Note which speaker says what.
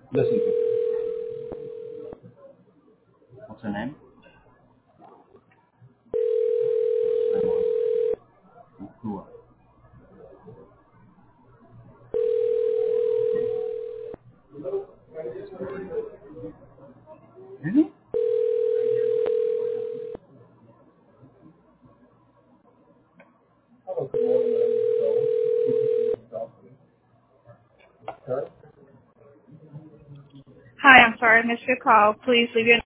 Speaker 1: Listen to it. What's her name? Who? Is he?
Speaker 2: Hello, good morning. My name is Joe. Speaking to the doctor. Okay.
Speaker 3: Hi, I'm sorry I missed your call. Please leave your